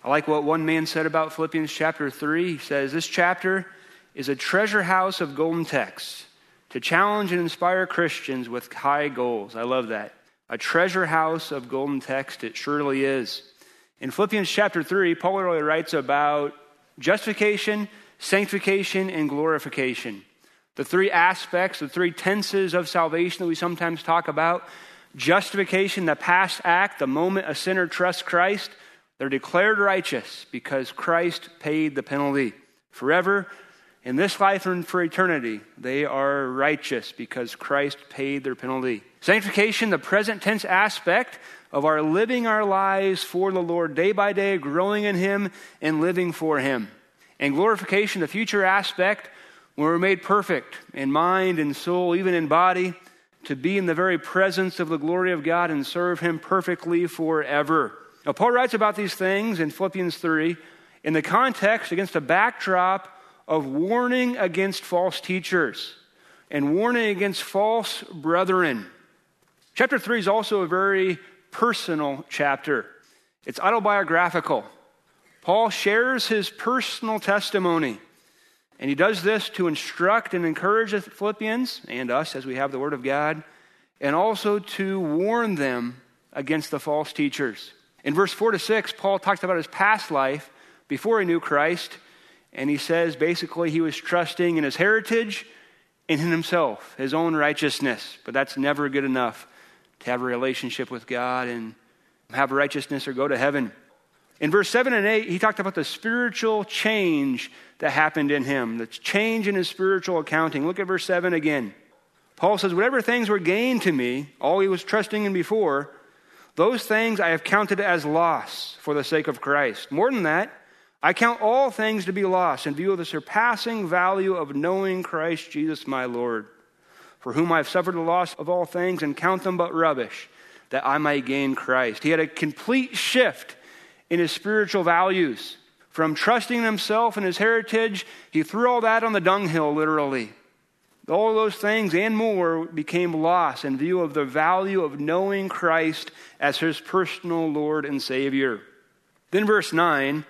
I like what one man said about Philippians chapter 3. He says, this chapter is a treasure house of golden texts to challenge and inspire Christians with high goals. I love that. A treasure house of golden text, it surely is. In Philippians chapter 3, Paul really writes about justification, sanctification, and glorification. The three aspects, the three tenses of salvation that we sometimes talk about. Justification, the past act, the moment a sinner trusts Christ, they're declared righteous because Christ paid the penalty. Forever, in this life and for eternity, they are righteous because Christ paid their penalty. Sanctification, the present tense aspect of our living our lives for the Lord day by day, growing in Him and living for Him. And glorification, the future aspect, when we're made perfect in mind and soul, even in body, to be in the very presence of the glory of God and serve Him perfectly forever. Now, Paul writes about these things in Philippians 3 in the context against a backdrop of warning against false teachers and warning against false brethren. Chapter 3 is also a very personal chapter. It's autobiographical. Paul shares his personal testimony, and he does this to instruct and encourage the Philippians and us as we have the Word of God, and also to warn them against the false teachers. In verse 4 to 6, Paul talks about his past life before he knew Christ, and he says basically he was trusting in his heritage and in himself, his own righteousness. But that's never good enough to have a relationship with God and have righteousness or go to heaven. In verse 7 and 8, he talked about the spiritual change that happened in him, the change in his spiritual accounting. Look at verse 7 again. Paul says, whatever things were gained to me, all he was trusting in before, those things I have counted as loss for the sake of Christ. More than that, I count all things to be lost in view of the surpassing value of knowing Christ Jesus my Lord, for whom I have suffered the loss of all things and count them but rubbish, that I might gain Christ. He had a complete shift in his spiritual values. From trusting in himself and his heritage, he threw all that on the dunghill, literally. All of those things and more became lost in view of the value of knowing Christ as his personal Lord and Savior. Then verse 9,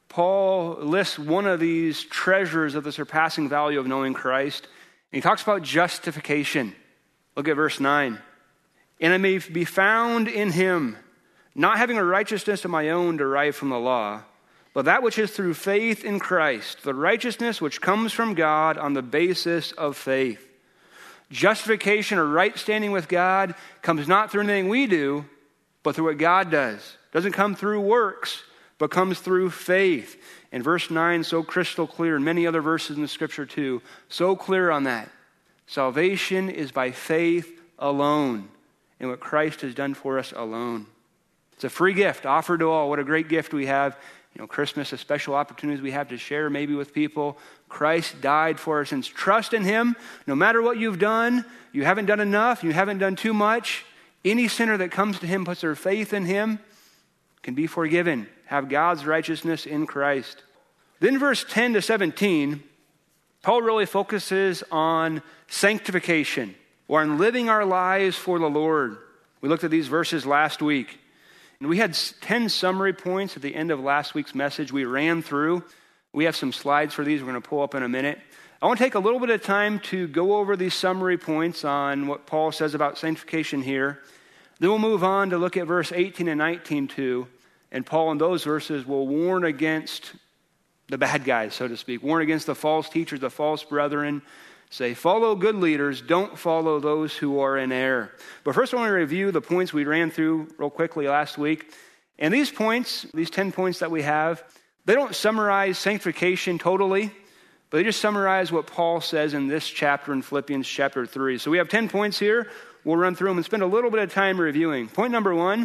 Paul lists one of these treasures of the surpassing value of knowing Christ. And he talks about justification. Look at verse 9. And I may be found in him, not having a righteousness of my own derived from the law, but that which is through faith in Christ, the righteousness which comes from God on the basis of faith. Justification or right standing with God comes not through anything we do, but through what God does. It doesn't come through works, but comes through faith. And verse 9, so crystal clear, and many other verses in the scripture too, so clear on that. Salvation is by faith alone, and what Christ has done for us alone. It's a free gift offered to all. What a great gift we have. Christmas, a special opportunities we have to share maybe with people. Christ died for our sins. Trust in him. No matter what you've done, you haven't done enough, you haven't done too much. Any sinner that comes to him, puts their faith in him, can be forgiven. Have God's righteousness in Christ. Then verse 10 to 17, Paul really focuses on sanctification, or on living our lives for the Lord. We looked at these verses last week. And we had 10 summary points at the end of last week's message we ran through. We have some slides for these we're going to pull up in a minute. I want to take a little bit of time to go over these summary points on what Paul says about sanctification here. Then we'll move on to look at verse 18 and 19 too. And Paul in those verses will warn against the bad guys, so to speak. Warn against the false teachers, the false brethren. Say, follow good leaders, don't follow those who are in error. But first I want to review the points we ran through real quickly last week. And these points, these 10 points that we have, they don't summarize sanctification totally, but they just summarize what Paul says in this chapter in Philippians chapter 3. So we have 10 points here. We'll run through them and spend a little bit of time reviewing. Point number one,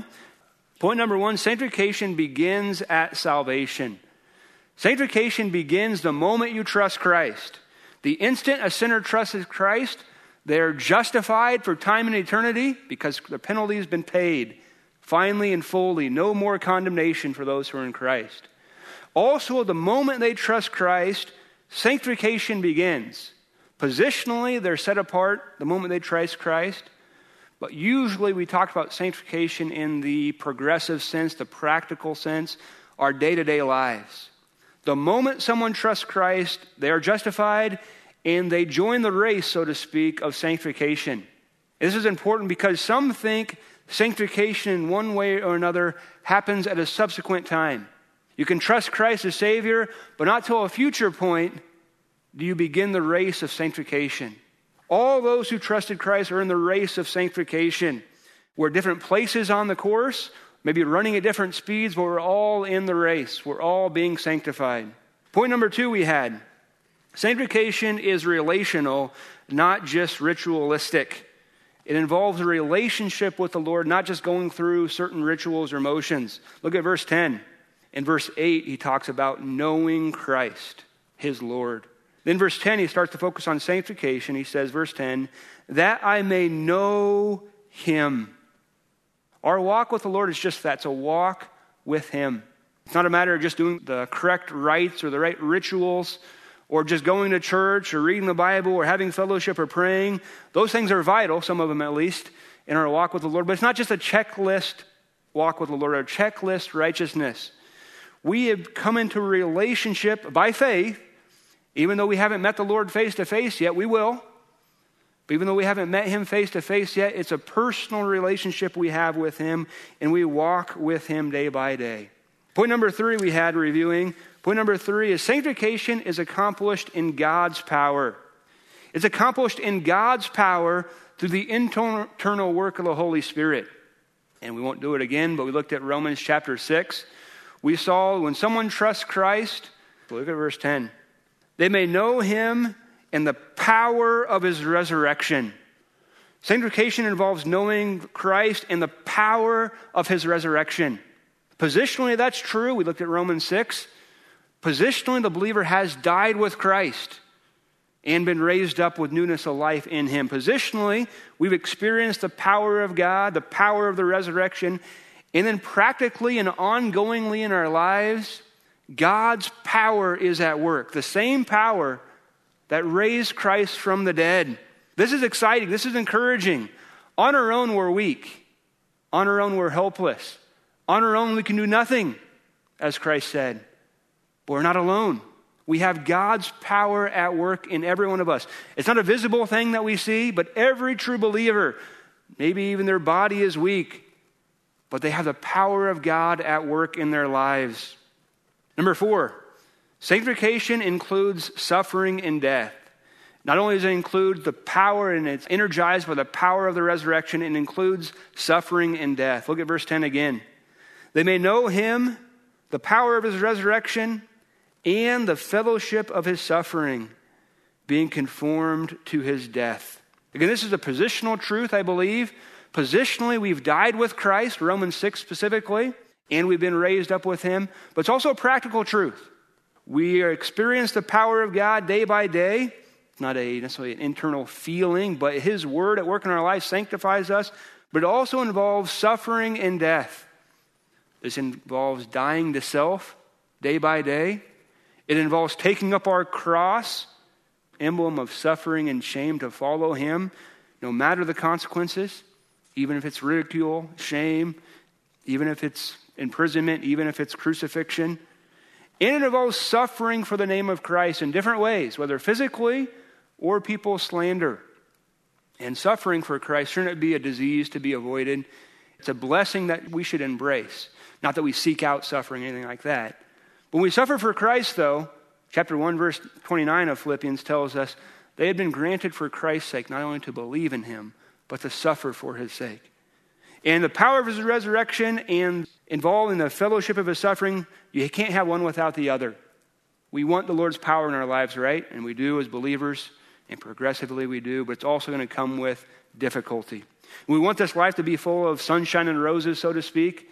sanctification begins at salvation. Sanctification begins the moment you trust Christ. The instant a sinner trusts Christ, they're justified for time and eternity because the penalty has been paid, finally and fully. No more condemnation for those who are in Christ. Also, the moment they trust Christ, sanctification begins. Positionally, they're set apart the moment they trust Christ. But usually we talk about sanctification in the progressive sense, the practical sense. our day-to-day lives. The moment someone trusts Christ, they are justified and they join the race, so to speak, of sanctification. This is important because some think sanctification in one way or another happens at a subsequent time. You can trust Christ as Savior, but not till a future point do you begin the race of sanctification. All those who trusted Christ are in the race of sanctification. We're different places on the course, maybe running at different speeds, but we're all in the race. We're all being sanctified. Point number 2 we had. Sanctification is relational, not just ritualistic. It involves a relationship with the Lord, not just going through certain rituals or motions. Look at verse 10. In verse 8, he talks about knowing Christ, his Lord. Then verse 10, he starts to focus on sanctification. He says, verse 10, that I may know him. Our walk with the Lord is just that. It's a walk with him. It's not a matter of just doing the correct rites or the right rituals or just going to church or reading the Bible or having fellowship or praying. Those things are vital, some of them at least, in our walk with the Lord. But it's not just a checklist walk with the Lord, or a checklist righteousness. We have come into a relationship by faith. Even though we haven't met the Lord face to face yet, we will. But even though we haven't met him face to face yet, it's a personal relationship we have with him, and we walk with him day by day. Point number 3 we had reviewing. Point number 3 is sanctification is accomplished in God's power. It's accomplished in God's power through the internal work of the Holy Spirit. And we won't do it again, but we looked at Romans chapter 6. We saw when someone trusts Christ, look at verse 10. They may know him and the power of his resurrection. Sanctification involves knowing Christ and the power of his resurrection. Positionally, that's true. We looked at Romans 6. Positionally, the believer has died with Christ and been raised up with newness of life in him. Positionally, we've experienced the power of God, the power of the resurrection, and then practically and ongoingly in our lives, God's power is at work. The same power that raised Christ from the dead. This is exciting. This is encouraging. On our own, we're weak. On our own, we're helpless. On our own, we can do nothing, as Christ said. But we're not alone. We have God's power at work in every one of us. It's not a visible thing that we see, but every true believer, maybe even their body is weak, but they have the power of God at work in their lives. Number 4, sanctification includes suffering and death. Not only does it include the power and it's energized by the power of the resurrection, it includes suffering and death. Look at verse 10 again. They may know him, the power of his resurrection, and the fellowship of his suffering, being conformed to his death. Again, this is a positional truth, I believe. Positionally, we've died with Christ, Romans 6 specifically, and we've been raised up with him. But it's also a practical truth. We experience the power of God day by day. It's not necessarily an internal feeling, but his word at work in our lives sanctifies us. But it also involves suffering and death. This involves dying to self day by day. It involves taking up our cross, emblem of suffering and shame, to follow him, no matter the consequences, even if it's ridicule, shame, even if it's imprisonment, even if it's crucifixion. And it involves suffering for the name of Christ in different ways, whether physically or people slander. And suffering for Christ shouldn't be a disease to be avoided. It's a blessing that we should embrace. Not that we seek out suffering, anything like that. When we suffer for Christ, though, chapter 1, verse 29 of Philippians tells us they had been granted for Christ's sake not only to believe in him, but to suffer for his sake. And the power of his resurrection and involved in the fellowship of his suffering, you can't have one without the other. We want the Lord's power in our lives, right? And we do as believers, and progressively we do, but it's also going to come with difficulty. We want this life to be full of sunshine and roses, so to speak,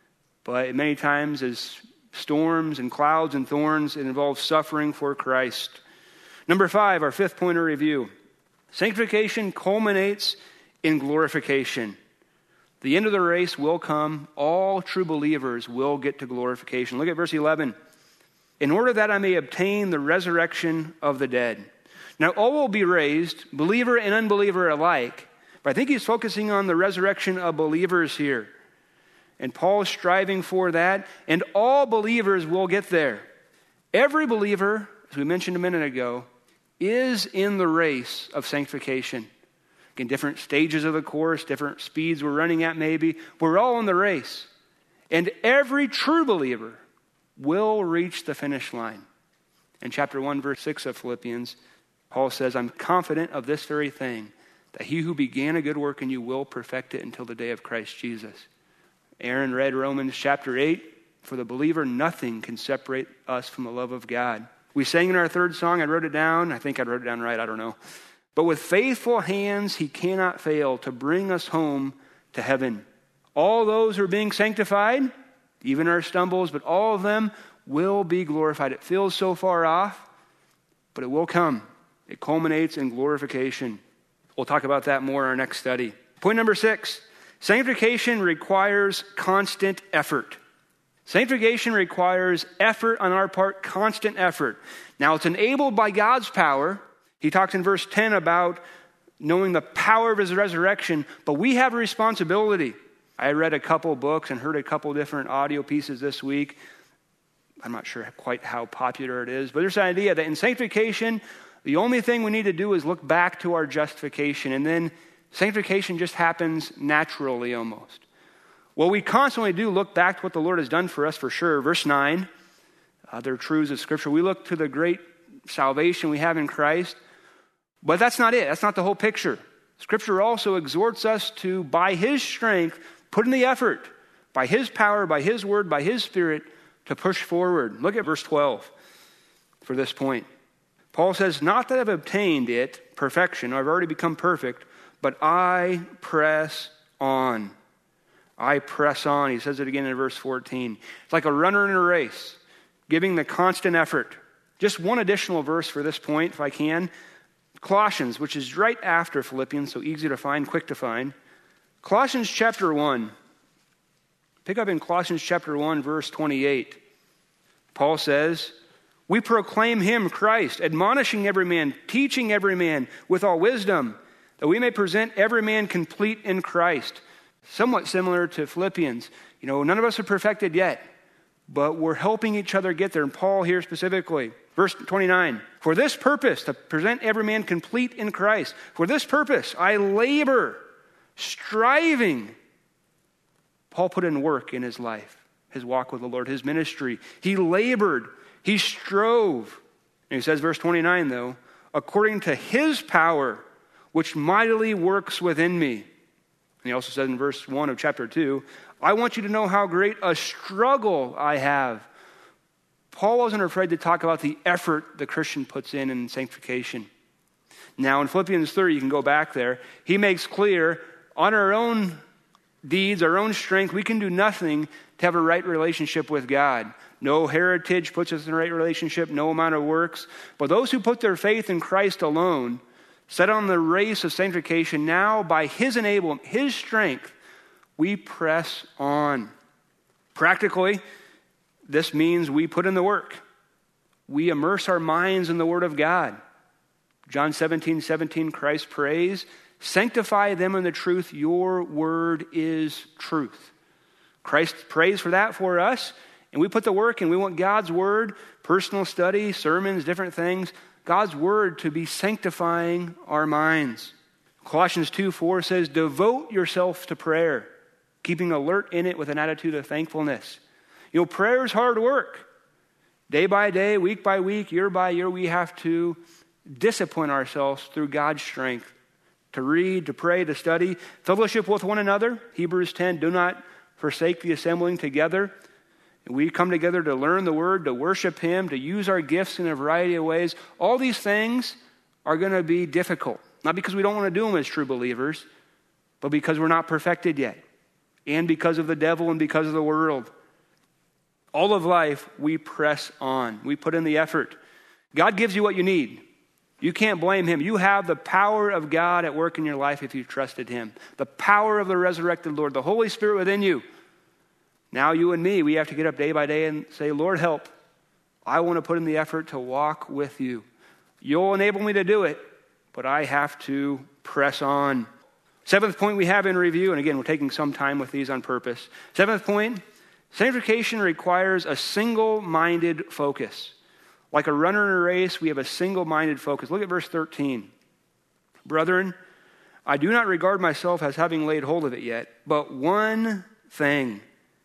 but many times as storms and clouds and thorns, it involves suffering for Christ. Number 5, our 5th point of review. Sanctification culminates in glorification. The end of the race will come. All true believers will get to glorification. Look at verse 11. In order that I may obtain the resurrection of the dead. Now all will be raised, believer and unbeliever alike. But I think he's focusing on the resurrection of believers here. And Paul is striving for that, and all believers will get there. Every believer, as we mentioned a minute ago, is in the race of sanctification. In different stages of the course, different speeds we're running at maybe, we're all in the race. And every true believer will reach the finish line. In chapter 1, verse 6 of Philippians, Paul says, I'm confident of this very thing, that he who began a good work in you will perfect it until the day of Christ Jesus. Aaron read Romans chapter 8. For the believer, nothing can separate us from the love of God. We sang in our third song, I wrote it down. I think I wrote it down right, I don't know. But with faithful hands, he cannot fail to bring us home to heaven. All those who are being sanctified, even our stumbles, but all of them will be glorified. It feels so far off, but it will come. It culminates in glorification. We'll talk about that more in our next study. Point number 6, sanctification requires constant effort. Sanctification requires effort on our part, constant effort. Now, it's enabled by God's power. He talks in verse 10 about knowing the power of his resurrection, but we have a responsibility. I read a couple books and heard a couple different audio pieces this week. I'm not sure quite how popular it is, but there's an idea that in sanctification, the only thing we need to do is look back to our justification, and then sanctification just happens naturally almost. Well, we constantly do look back to what the Lord has done for us for sure. Verse 9, other truths of Scripture. We look to the great salvation we have in Christ. But that's not it. That's not the whole picture. Scripture also exhorts us to, by his strength, put in the effort, by his power, by his word, by his Spirit, to push forward. Look at verse 12 for this point. Paul says, not that I've obtained it, perfection, I've already become perfect, but I press on. I press on. He says it again in verse 14. It's like a runner in a race, giving the constant effort. Just one additional verse for this point, if I can. Colossians, which is right after Philippians, so easy to find, quick to find. Colossians chapter 1. Pick up in Colossians chapter 1, verse 28. Paul says, we proclaim him, Christ, admonishing every man, teaching every man with all wisdom, that we may present every man complete in Christ. Somewhat similar to Philippians. You know, none of us are perfected yet, but we're helping each other get there. And Paul here specifically, verse 29, for this purpose, to present every man complete in Christ, for this purpose I labor, striving. Paul put in work in his life, his walk with the Lord, his ministry. He labored, he strove. And he says, verse 29 though, according to his power, which mightily works within me. And he also says in verse 1 of chapter 2, I want you to know how great a struggle I have. Paul wasn't afraid to talk about the effort the Christian puts in sanctification. Now in Philippians 3, you can go back there, he makes clear on our own deeds, our own strength, we can do nothing to have a right relationship with God. No heritage puts us in a right relationship, no amount of works. But those who put their faith in Christ alone, set on the race of sanctification, now by his enablement, his strength, we press on. Practically, this means we put in the work. We immerse our minds in the Word of God. John 17:17, Christ prays, sanctify them in the truth, your word is truth. Christ prays for that for us, and we put the work in. We want God's word, personal study, sermons, different things, God's word to be sanctifying our minds. Colossians 2:4 says, devote yourself to prayer, keeping alert in it with an attitude of thankfulness. You know, prayer is hard work. Day by day, week by week, year by year, we have to discipline ourselves through God's strength to read, to pray, to study, fellowship with one another. Hebrews 10, do not forsake the assembling together. We come together to learn the word, to worship him, to use our gifts in a variety of ways. All these things are going to be difficult. Not because we don't want to do them as true believers, but because we're not perfected yet. And because of the devil and because of the world. All of life, we press on. We put in the effort. God gives you what you need. You can't blame him. You have the power of God at work in your life if you trusted him. The power of the resurrected Lord, the Holy Spirit within you. Now you and me, we have to get up day by day and say, Lord, help. I want to put in the effort to walk with you. You'll enable me to do it, but I have to press on. Seventh point we have in review, and again, we're taking some time with these on purpose. Seventh point, sanctification requires a single-minded focus. Like a runner in a race, we have a single-minded focus. Look at verse 13. Brethren, I do not regard myself as having laid hold of it yet, but one thing,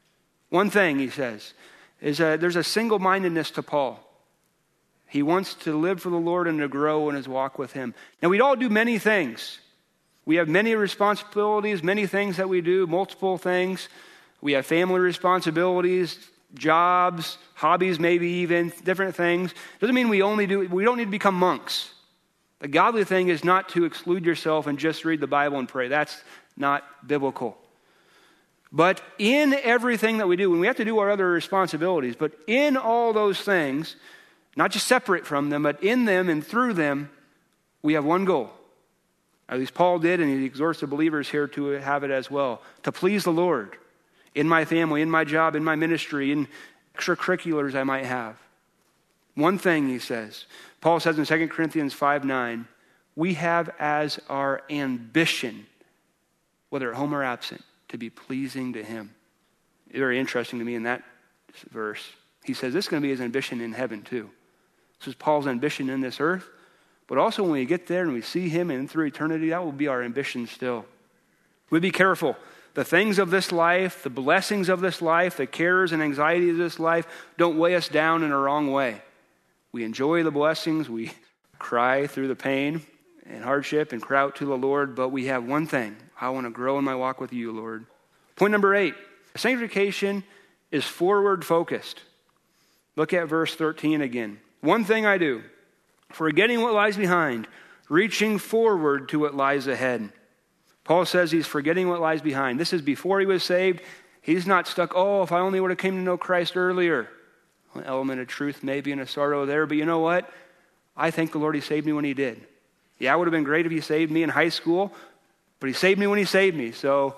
he says, is there's a single-mindedness to Paul. He wants to live for the Lord and to grow in his walk with him. Now, we all do many things. We have many responsibilities, many things that we do, multiple things. We have family responsibilities, jobs, hobbies, maybe even different things. Doesn't mean we don't need to become monks. The godly thing is not to exclude yourself and just read the Bible and pray. That's not biblical. But in everything that we do, and we have to do our other responsibilities, but in all those things, not just separate from them, but in them and through them, we have one goal. At least Paul did, and he exhorts the believers here to have it as well. To please the Lord in my family, in my job, in my ministry, in extracurriculars I might have. One thing, he says. Paul says in 2 Corinthians 5:9, we have as our ambition, whether at home or absent, to be pleasing to him. Very interesting to me in that verse. He says this is going to be his ambition in heaven too. This is Paul's ambition in this earth. But also when we get there and we see him and through eternity, that will be our ambition still. We be careful. The things of this life, the blessings of this life, the cares and anxieties of this life don't weigh us down in a wrong way. We enjoy the blessings. We cry through the pain and hardship and cry out to the Lord. But we have one thing. I want to grow in my walk with you, Lord. Point number 8. Sanctification is forward focused. Look at verse 13 again. One thing I do, forgetting what lies behind, reaching forward to what lies ahead. Paul says he's forgetting what lies behind. This is before he was saved. He's not stuck, if I only would have came to know Christ earlier. An element of truth maybe and a sorrow there, but you know what? I thank the Lord he saved me when he did. Yeah, it would have been great if he saved me in high school, but he saved me when he saved me. So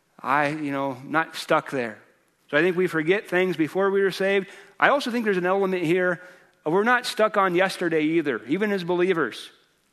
not stuck there. So I think we forget things before we were saved. I also think there's an element here of we're not stuck on yesterday either, even as believers.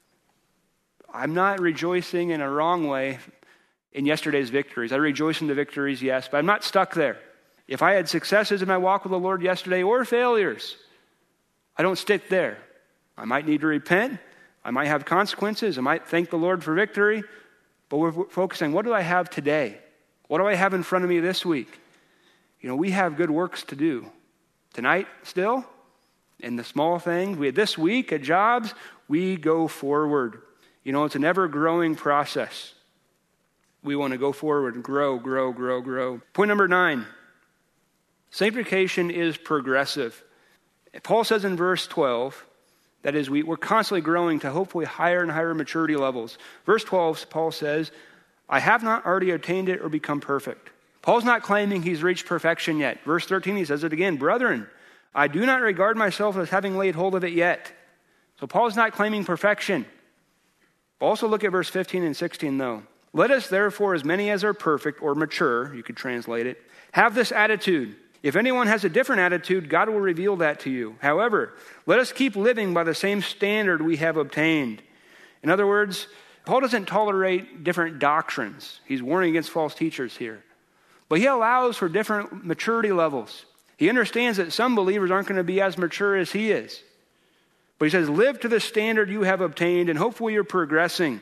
I'm not rejoicing in a wrong way in yesterday's victories. I rejoice in the victories, yes, but I'm not stuck there. If I had successes in my walk with the Lord yesterday or failures, I don't stick there. I might need to repent. I might have consequences. I might thank the Lord for victory. But we're focusing, what do I have today? What do I have in front of me this week? We have good works to do. Tonight still, in the small things, we had this week at jobs, we go forward. It's an ever-growing process. We want to go forward and grow. Point number 9. Sanctification is progressive. Paul says in verse 12, that is, we're constantly growing to hopefully higher and higher maturity levels. Verse 12, Paul says, I have not already attained it or become perfect. Paul's not claiming he's reached perfection yet. Verse 13, he says it again, brethren, I do not regard myself as having laid hold of it yet. So Paul's not claiming perfection. Also look at verse 15 and 16 though. Let us therefore, as many as are perfect or mature, you could translate it, have this attitude. If anyone has a different attitude, God will reveal that to you. However, let us keep living by the same standard we have obtained. In other words, Paul doesn't tolerate different doctrines. He's warning against false teachers here. But he allows for different maturity levels. He understands that some believers aren't going to be as mature as he is. But he says, live to the standard you have obtained, and hopefully you're progressing.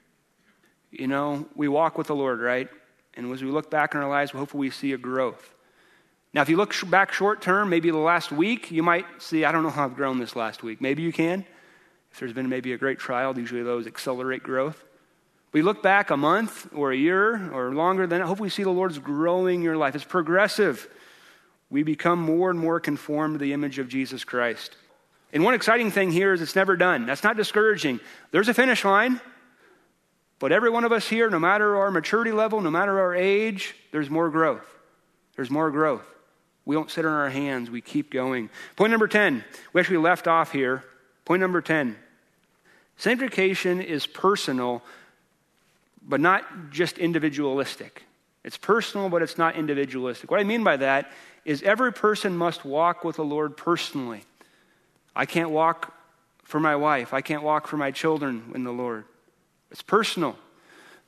We walk with the Lord, right? And as we look back in our lives, hopefully we see a growth. Now, if you look back short term, maybe the last week, you might see, I don't know how I've grown this last week. Maybe you can. If there's been maybe a great trial, usually those accelerate growth. But you look back a month or a year or longer, then hopefully you see the Lord's growing your life. It's progressive. We become more and more conformed to the image of Jesus Christ. And one exciting thing here is it's never done. That's not discouraging. There's a finish line. But every one of us here, no matter our maturity level, no matter our age, there's more growth. There's more growth. We don't sit on our hands. We keep going. Point number 10. We actually left off here. Point number 10. Sanctification is personal, but not just individualistic. It's personal, but it's not individualistic. What I mean by that is every person must walk with the Lord personally. I can't walk for my wife. I can't walk for my children in the Lord. It's personal.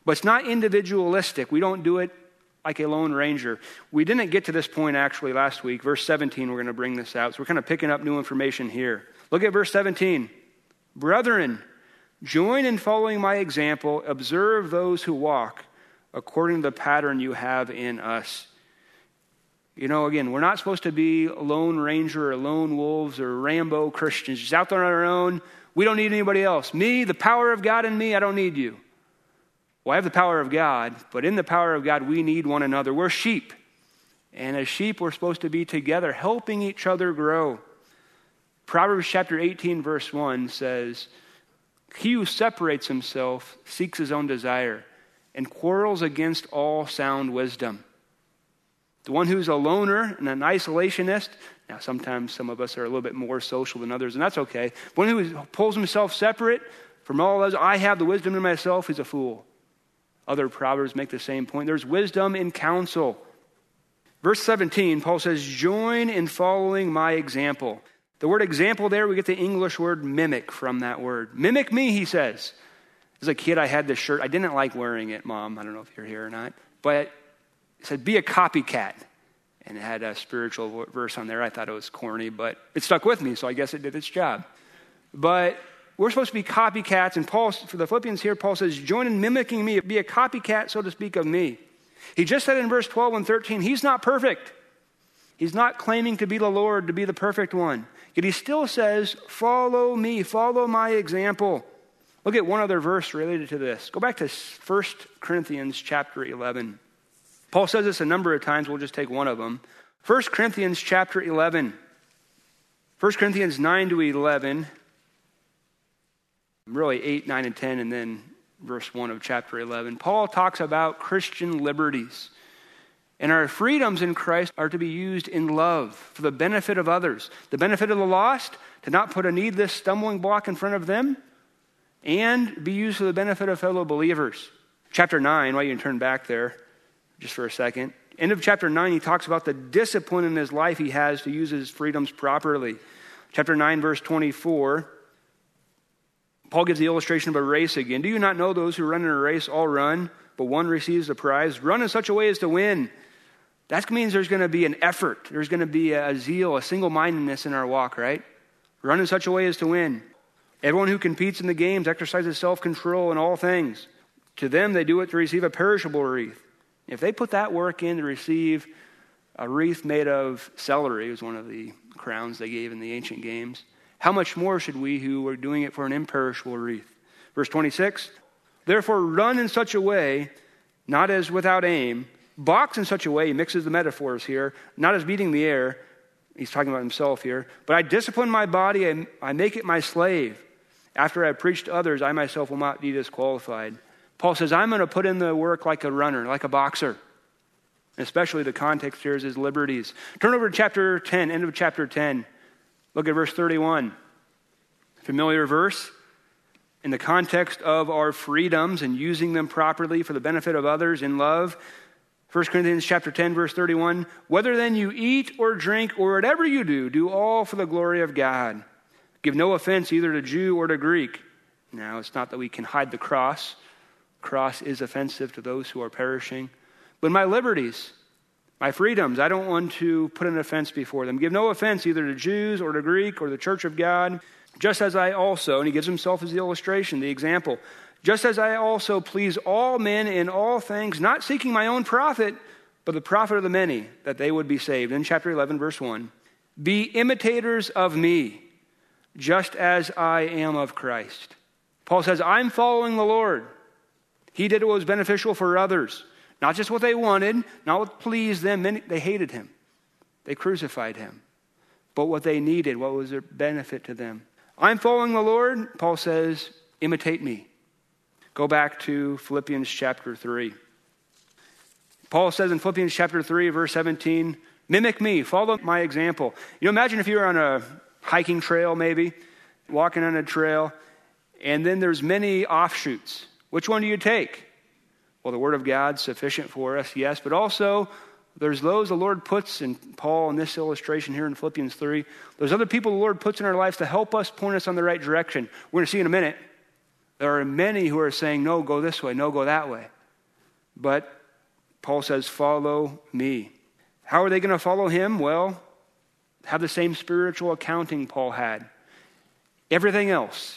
But it's not individualistic. We don't do it like a lone ranger. We didn't get to this point actually last week. Verse 17, we're going to bring this out. So we're kind of picking up new information here. Look at verse 17. Brethren, join in following my example. Observe those who walk according to the pattern you have in us. You know, again, we're not supposed to be lone ranger or lone wolves or Rambo Christians, just out there on our own. We don't need anybody else. Me, the power of God in me, I don't need you. Well, I have the power of God, but in the power of God, we need one another. We're sheep. And as sheep, we're supposed to be together, helping each other grow. Proverbs chapter 18, verse 1 says, he who separates himself seeks his own desire and quarrels against all sound wisdom. The one who's a loner and an isolationist, now sometimes some of us are a little bit more social than others, and that's okay. One who pulls himself separate from all others, I have the wisdom in myself, is a fool. Other proverbs make the same point. There's wisdom in counsel. Verse 17, Paul says, join in following my example. The word example there, we get the English word mimic from that word. Mimic me, he says. As a kid, I had this shirt. I didn't like wearing it, Mom. I don't know if you're here or not. But it said, be a copycat. And it had a spiritual verse on there. I thought it was corny, but it stuck with me, so I guess it did its job. But we're supposed to be copycats, and Paul, for the Philippians here, Paul says, join in mimicking me, be a copycat, so to speak, of me. He just said in verse 12 and 13, he's not perfect. He's not claiming to be the Lord, to be the perfect one. Yet he still says, follow me, follow my example. Look at one other verse related to this. Go back to 1 Corinthians chapter 11. Paul says this a number of times. We'll just take one of them. 1 Corinthians chapter 11. 1 Corinthians 9 to 11. Really 8, 9, and 10, and then verse 1 of chapter 11. Paul talks about Christian liberties. And our freedoms in Christ are to be used in love for the benefit of others. The benefit of the lost, to not put a needless stumbling block in front of them, and be used for the benefit of fellow believers. Chapter 9, why you can turn back there just for a second. End of chapter 9, he talks about the discipline in his life he has to use his freedoms properly. Chapter 9, verse 24, Paul gives the illustration of a race again. Do you not know those who run in a race all run, but one receives the prize? Run in such a way as to win. That means there's going to be an effort. There's going to be a zeal, a single-mindedness in our walk, right? Run in such a way as to win. Everyone who competes in the games exercises self-control in all things. To them, they do it to receive a perishable wreath. If they put that work in to receive a wreath made of celery, it was one of the crowns they gave in the ancient games, how much more should we who are doing it for an imperishable wreath? Verse 26, therefore run in such a way, not as without aim, box in such a way, he mixes the metaphors here, not as beating the air, he's talking about himself here, but I discipline my body, and I make it my slave. After I have preached to others, I myself will not be disqualified. Paul says, I'm going to put in the work like a runner, like a boxer. Especially the context here is his liberties. Turn over to chapter 10, end of chapter 10. Look at verse 31. Familiar verse. In the context of our freedoms and using them properly for the benefit of others in love. 1 Corinthians chapter 10, verse 31. Whether then you eat or drink or whatever you do all for the glory of God. Give no offense either to Jew or to Greek. Now, it's not that we can hide the cross. Cross is offensive to those who are perishing. But my liberties, my freedoms, I don't want to put an offense before them. Give no offense either to Jews or to Greek or the church of God, just as I also, and he gives himself as the illustration, the example, just as I also please all men in all things, not seeking my own profit, but the profit of the many, that they would be saved. In chapter 11, verse 1, be imitators of me, just as I am of Christ. Paul says, I'm following the Lord. He did what was beneficial for others. Not just what they wanted, not what pleased them. They hated him. They crucified him. But what they needed, what was their benefit to them. I'm following the Lord. Paul says, imitate me. Go back to Philippians chapter 3. Paul says in Philippians chapter 3, verse 17, mimic me, follow my example. You know, imagine if you were on a hiking trail maybe, walking on a trail, and then there's many offshoots. Which one do you take? Well, the Word of God's sufficient for us, yes, but also there's those the Lord puts, in Paul in this illustration here in Philippians 3, there's other people the Lord puts in our lives to help us, point us on the right direction. We're going to see in a minute. There are many who are saying, no, go this way, no, go that way. But Paul says, follow me. How are they going to follow him? Well, have the same spiritual accounting Paul had. Everything else,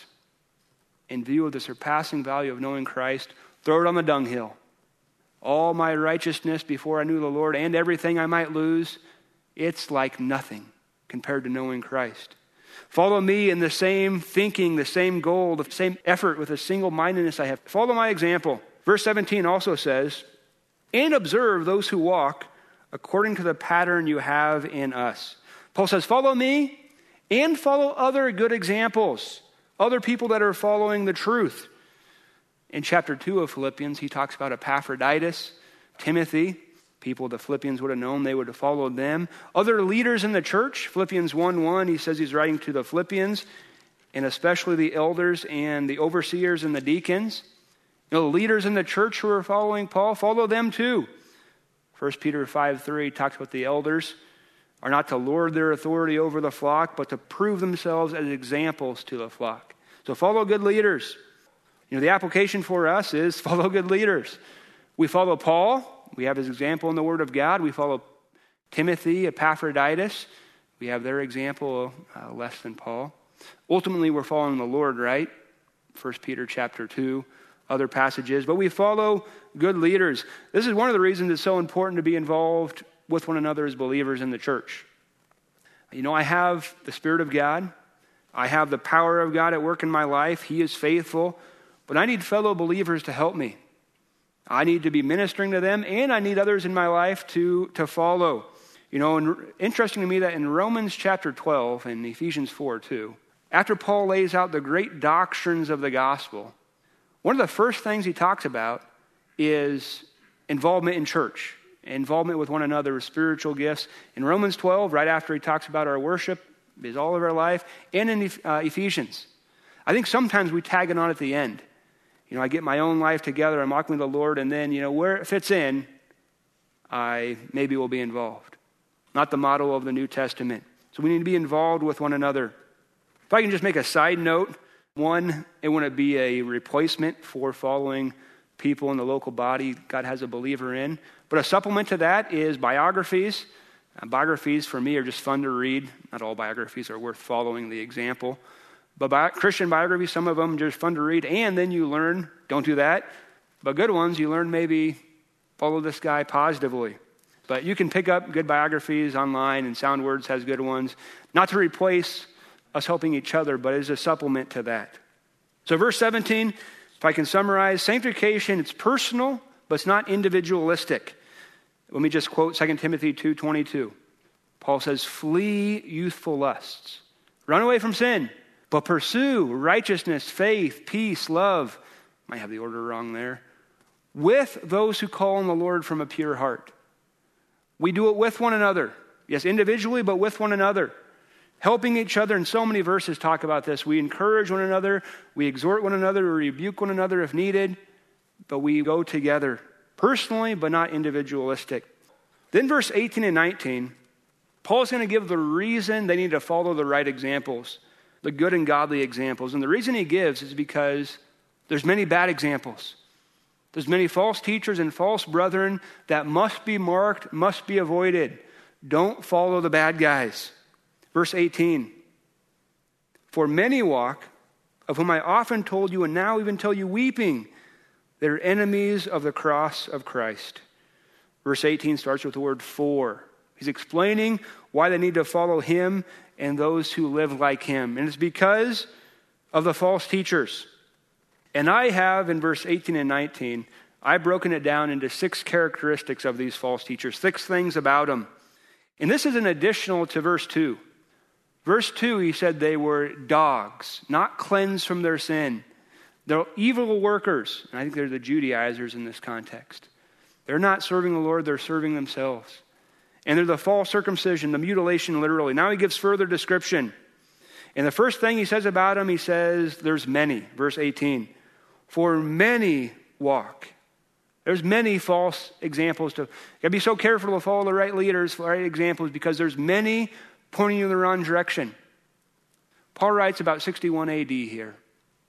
in view of the surpassing value of knowing Christ, throw it on the dunghill. All my righteousness before I knew the Lord and everything I might lose, it's like nothing compared to knowing Christ. Follow me in the same thinking, the same goal, the same effort with a single-mindedness I have. Follow my example. Verse 17 also says, and observe those who walk according to the pattern you have in us. Paul says, follow me and follow other good examples, other people that are following the truth. In chapter 2 of Philippians, he talks about Epaphroditus, Timothy, people the Philippians would have known, they would have followed them. Other leaders in the church, Philippians 1:1, he says he's writing to the Philippians, and especially the elders and the overseers and the deacons. You know, the leaders in the church who are following Paul, follow them too. 1 Peter 5:3 talks about the elders are not to lord their authority over the flock, but to prove themselves as examples to the flock. So follow good leaders. You know, the application for us is follow good leaders. We follow Paul. We have his example in the Word of God. We follow Timothy, Epaphroditus. We have their example less than Paul. Ultimately, we're following the Lord, right? 1 Peter chapter 2, other passages. But we follow good leaders. This is one of the reasons it's so important to be involved with one another as believers in the church. You know, I have the Spirit of God. I have the power of God at work in my life. He is faithful. But I need fellow believers to help me. I need to be ministering to them, and I need others in my life to follow. You know, and interesting to me that in Romans chapter 12 and Ephesians 4 too, after Paul lays out the great doctrines of the gospel, one of the first things he talks about is involvement in church, involvement with one another, spiritual gifts. In Romans 12, right after he talks about our worship is all of our life, and in Ephesians. I think sometimes we tag it on at the end. You know, I get my own life together, I'm walking with the Lord, and then, you know, where it fits in, I maybe will be involved. Not the motto of the New Testament. So we need to be involved with one another. If I can just make a side note, one, it wouldn't be a replacement for following people in the local body God has a believer in. But a supplement to that is biographies. Biographies for me are just fun to read. Not all biographies are worth following the example. But Christian biographies, some of them just fun to read. And then you learn, don't do that. But good ones, you learn maybe follow this guy positively. But you can pick up good biographies online, and SoundWords has good ones. Not to replace us helping each other, but as a supplement to that. So verse 17, if I can summarize, sanctification, it's personal, but it's not individualistic. Let me just quote 2 Timothy 2:22. Paul says, flee youthful lusts. Run away from sin, but pursue righteousness, faith, peace, love. Might have the order wrong there. With those who call on the Lord from a pure heart. We do it with one another. Yes, individually, but with one another. Helping each other, and so many verses talk about this. We encourage one another, we exhort one another, we rebuke one another if needed, but we go together personally, but not individualistic. Then verse 18 and 19, Paul's going to give the reason they need to follow the right examples, the good and godly examples. And the reason he gives is because there's many bad examples. There's many false teachers and false brethren that must be marked, must be avoided. Don't follow the bad guys. Verse 18, for many walk, of whom I often told you and now even tell you weeping, they're enemies of the cross of Christ. Verse 18 starts with the word for. He's explaining why they need to follow him and those who live like him. And it's because of the false teachers. And I have, in verse 18 and 19, I've broken it down into 6 characteristics of these false teachers, 6 things about them. And this is an additional to verse 2. Verse 2, he said they were dogs, not cleansed from their sin. They're evil workers. And I think they're the Judaizers in this context. They're not serving the Lord, they're serving themselves. And they're the false circumcision, the mutilation literally. Now he gives further description. And the first thing he says about them, he says there's many. Verse 18, for many walk. There's many false examples. You got to be so careful to follow the right leaders, the right examples, because there's many pointing you in the wrong direction. Paul writes about 61 AD here.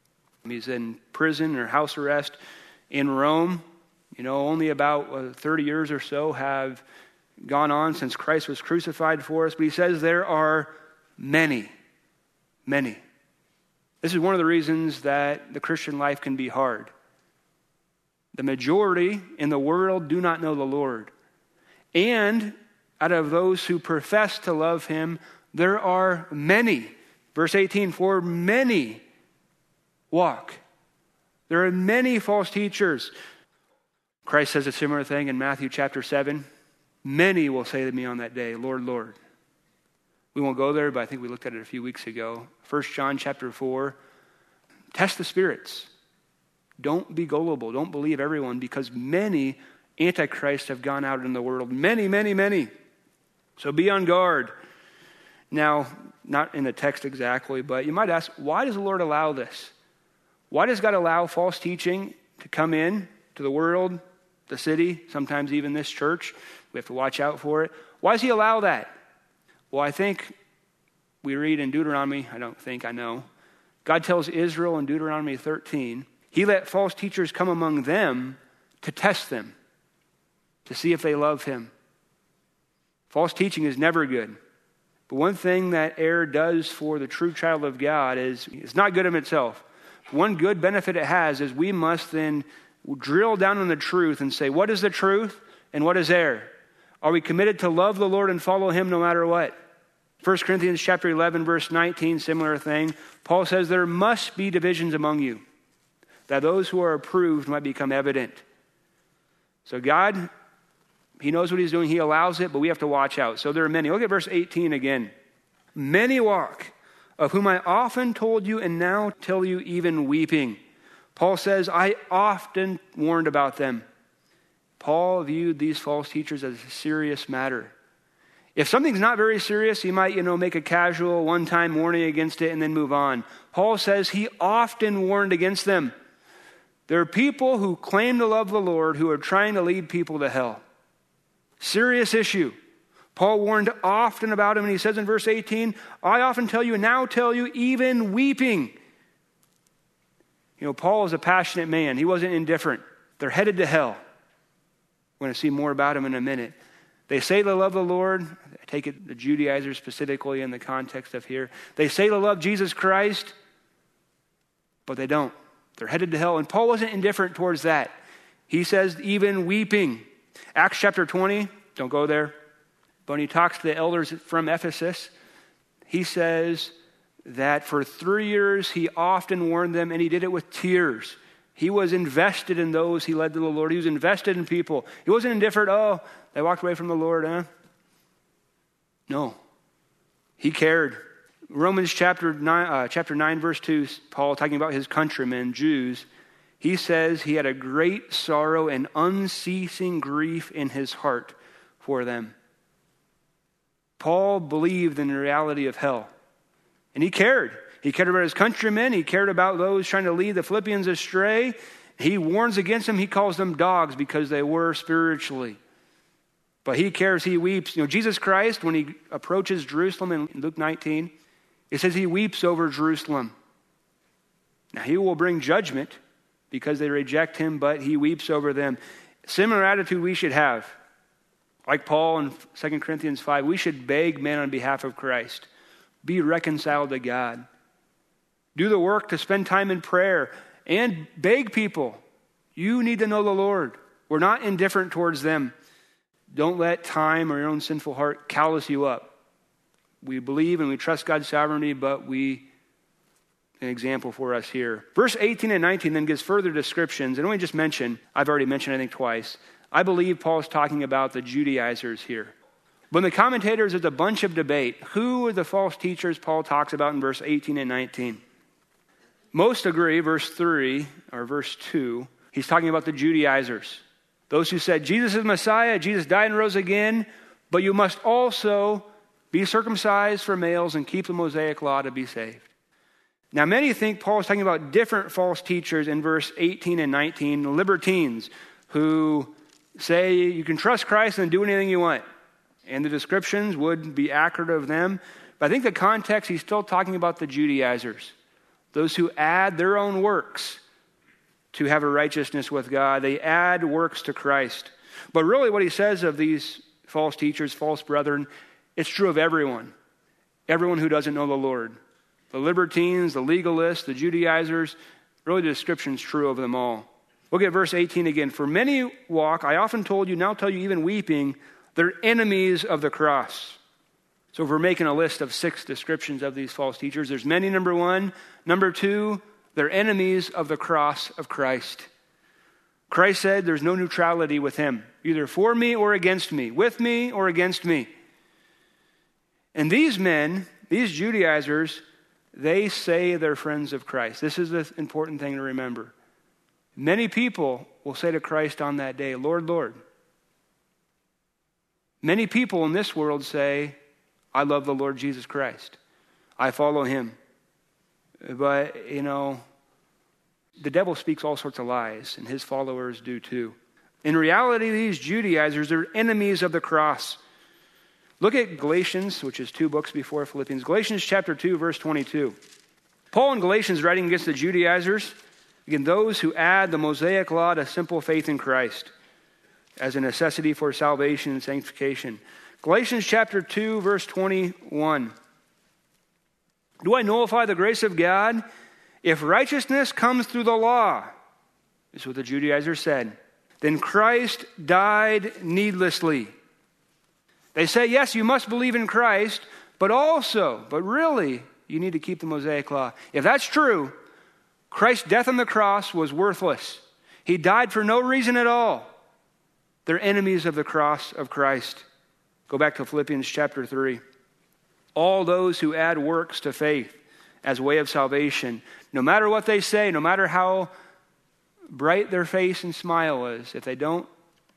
He's in prison or house arrest in Rome. Only about 30 years or so have gone on since Christ was crucified for us. But he says there are many, many. This is one of the reasons that the Christian life can be hard. The majority in the world do not know the Lord. And out of those who profess to love him, there are many. Verse 18, for many walk. There are many false teachers. Christ says a similar thing in Matthew chapter 7. Many will say to me on that day, Lord, Lord. We won't go there, but I think we looked at it a few weeks ago. 1 John chapter 4. Test the spirits. Don't be gullible. Don't believe everyone, because many antichrists have gone out in the world. Many, many, many. So be on guard. Now, not in the text exactly, but you might ask, why does the Lord allow this? Why does God allow false teaching to come in to the world, the city, sometimes even this church? We have to watch out for it. Why does he allow that? Well, I think we read in Deuteronomy, I know. God tells Israel in Deuteronomy 13, he let false teachers come among them to test them, to see if they love him. False teaching is never good. But one thing that error does for the true child of God is it's not good of itself. One good benefit it has is we must then drill down on the truth and say, what is the truth and what is error? Are we committed to love the Lord and follow him no matter what? 1 Corinthians chapter 11, verse 19, similar thing. Paul says there must be divisions among you, that those who are approved might become evident. So God, he knows what he's doing. He allows it, but we have to watch out. So there are many. Look at verse 18 again. Many walk, of whom I often told you and now tell you even weeping. Paul says, I often warned about them. Paul viewed these false teachers as a serious matter. If something's not very serious, he might, make a casual one-time warning against it and then move on. Paul says he often warned against them. There are people who claim to love the Lord who are trying to lead people to hell. Serious issue. Paul warned often about him, and he says in verse 18, I often tell you and now tell you, even weeping. Paul is a passionate man. He wasn't indifferent. They're headed to hell. We're going to see more about him in a minute. They say they love the Lord. I take it the Judaizers specifically in the context of here. They say they love Jesus Christ, but they don't. They're headed to hell. And Paul wasn't indifferent towards that. He says even weeping. Acts chapter 20, don't go there. But when he talks to the elders from Ephesus, he says that for 3 years he often warned them, and he did it with tears. He was invested in those he led to the Lord. He was invested in people. He wasn't indifferent. They walked away from the Lord, No. He cared. Romans chapter 9, verse 2, Paul talking about his countrymen, Jews, he says he had a great sorrow and unceasing grief in his heart for them. Paul believed in the reality of hell, and he cared. He cared about his countrymen. He cared about those trying to lead the Philippians astray. He warns against them. He calls them dogs because they were spiritually. But he cares, he weeps. Jesus Christ, when he approaches Jerusalem in Luke 19, it says he weeps over Jerusalem. Now he will bring judgment because they reject him, but he weeps over them. Similar attitude we should have. Like Paul in 2 Corinthians 5, we should beg men on behalf of Christ. Be reconciled to God. Do the work to spend time in prayer and beg people. You need to know the Lord. We're not indifferent towards them. Don't let time or your own sinful heart callous you up. We believe and we trust God's sovereignty, but an example for us here. Verse 18 and 19 then gives further descriptions. And let me just mention, I've already mentioned I think twice, I believe Paul's talking about the Judaizers here. But in the commentators, there's a bunch of debate. Who are the false teachers Paul talks about in verse 18 and 19? Most agree, verse 3 or verse 2, he's talking about the Judaizers. Those who said, Jesus is Messiah, Jesus died and rose again, but you must also be circumcised for males and keep the Mosaic law to be saved. Now, many think Paul is talking about different false teachers in verse 18 and 19, libertines who say you can trust Christ and do anything you want. And the descriptions would be accurate of them. But I think the context, he's still talking about the Judaizers. Those who add their own works to have a righteousness with God. They add works to Christ. But really what he says of these false teachers, false brethren, it's true of everyone. Everyone who doesn't know the Lord. The libertines, the legalists, the Judaizers, really the description is true of them all. Look at verse 18 again. For many walk, I often told you, now tell you even weeping, they're enemies of the cross. So if we're making a list of 6 descriptions of these false teachers, there's many, number 1. Number 2, they're enemies of the cross of Christ. Christ said there's no neutrality with him, either for me or against me, with me or against me. And these men, these Judaizers, they say they're friends of Christ. This is the important thing to remember. Many people will say to Christ on that day, Lord, Lord. Many people in this world say, I love the Lord Jesus Christ. I follow him. But, the devil speaks all sorts of lies, and his followers do too. In reality, these Judaizers are enemies of the cross. Look at Galatians, which is 2 books before Philippians. Galatians chapter 2, verse 22. Paul in Galatians writing against the Judaizers, again, those who add the Mosaic law to simple faith in Christ as a necessity for salvation and sanctification. Galatians chapter 2, verse 21. Do I nullify the grace of God? If righteousness comes through the law, this is what the Judaizers said, then Christ died needlessly. They say, yes, you must believe in Christ, but really, you need to keep the Mosaic law. If that's true, Christ's death on the cross was worthless. He died for no reason at all. They're enemies of the cross of Christ. Go back to Philippians chapter 3. All those who add works to faith as a way of salvation, no matter what they say, no matter how bright their face and smile is, if they don't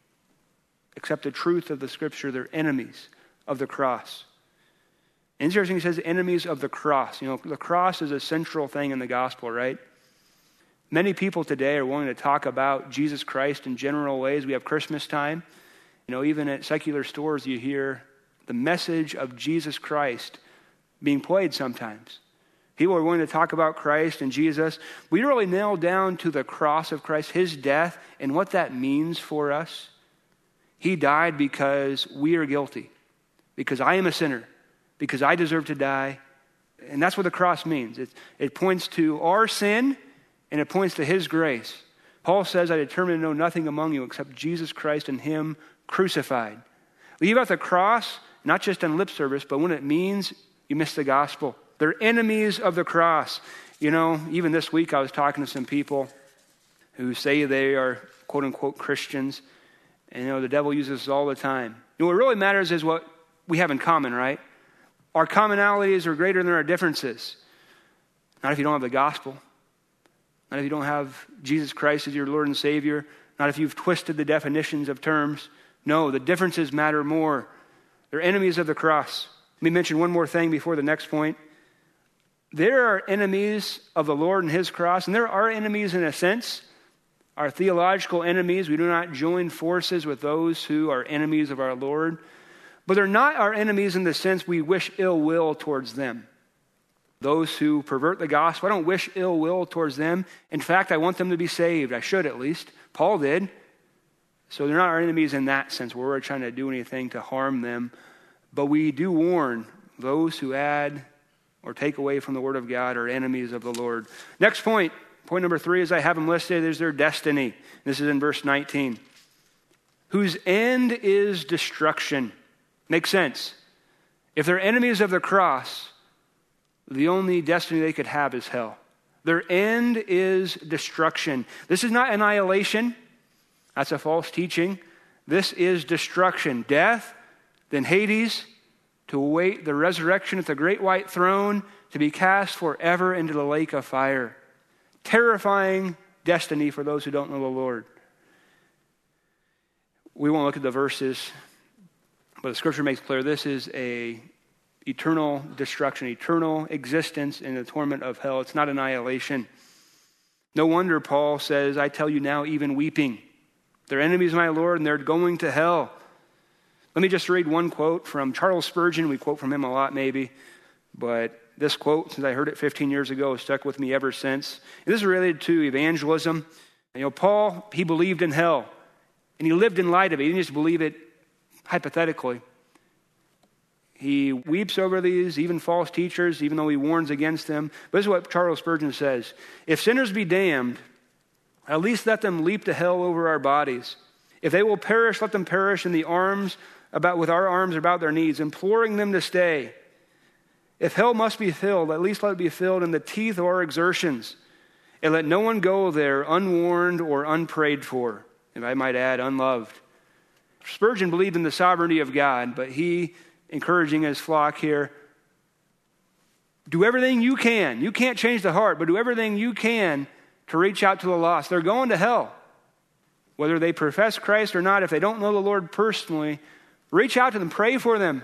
accept the truth of the Scripture, they're enemies of the cross. Interesting, he says enemies of the cross. The cross is a central thing in the gospel, right? Many people today are willing to talk about Jesus Christ in general ways. We have Christmas time. Even at secular stores, you hear the message of Jesus Christ being played sometimes. People are willing to talk about Christ and Jesus. We really nail down to the cross of Christ, his death, and what that means for us. He died because we are guilty, because I am a sinner, because I deserve to die. And that's what the cross means. It points to our sin, and it points to his grace. Paul says, I determined to know nothing among you except Jesus Christ and him crucified. Leave out the cross, not just on lip service, but when it means, you miss the gospel. They're enemies of the cross. Even this week I was talking to some people who say they are quote unquote Christians. And the devil uses this all the time. What really matters is what we have in common, right? Our commonalities are greater than our differences. Not if you don't have the gospel. Not if you don't have Jesus Christ as your Lord and Savior. Not if you've twisted the definitions of terms. No, the differences matter more. They're enemies of the cross. Let me mention one more thing before the next point. There are enemies of the Lord and his cross, and there are enemies in a sense. Our theological enemies, we do not join forces with those who are enemies of our Lord. But they're not our enemies in the sense we wish ill will towards them. Those who pervert the gospel, I don't wish ill will towards them. In fact, I want them to be saved. I should at least. Paul did. So they're not our enemies in that sense where we're trying to do anything to harm them. But we do warn those who add or take away from the word of God are enemies of the Lord. Next point number 3, as I have them listed, is their destiny. This is in verse 19. Whose end is destruction. Makes sense. If they're enemies of the cross, the only destiny they could have is hell. Their end is destruction. This is not annihilation. That's a false teaching. This is destruction. Death, then Hades, to await the resurrection at the great white throne, to be cast forever into the lake of fire. Terrifying destiny for those who don't know the Lord. We won't look at the verses, but the scripture makes clear this is a eternal destruction, eternal existence in the torment of hell. It's not annihilation. No wonder Paul says, I tell you now, even weeping. They're enemies of my Lord, and they're going to hell. Let me just read one quote from Charles Spurgeon. We quote from him a lot, maybe. But this quote, since I heard it 15 years ago, has stuck with me ever since. And this is related to evangelism. Paul, he believed in hell, and he lived in light of it. He didn't just believe it hypothetically. He weeps over these, even false teachers, even though he warns against them. But this is what Charles Spurgeon says. If sinners be damned, at least let them leap to hell over our bodies. If they will perish, let them perish in the arms with our arms about their knees, imploring them to stay. If hell must be filled, at least let it be filled in the teeth of our exertions. And let no one go there unwarned or unprayed for. And I might add, unloved. Spurgeon believed in the sovereignty of God, but he, encouraging his flock here, do everything you can. You can't change the heart, but do everything you can to reach out to the lost. They're going to hell. Whether they profess Christ or not, if they don't know the Lord personally, reach out to them, pray for them.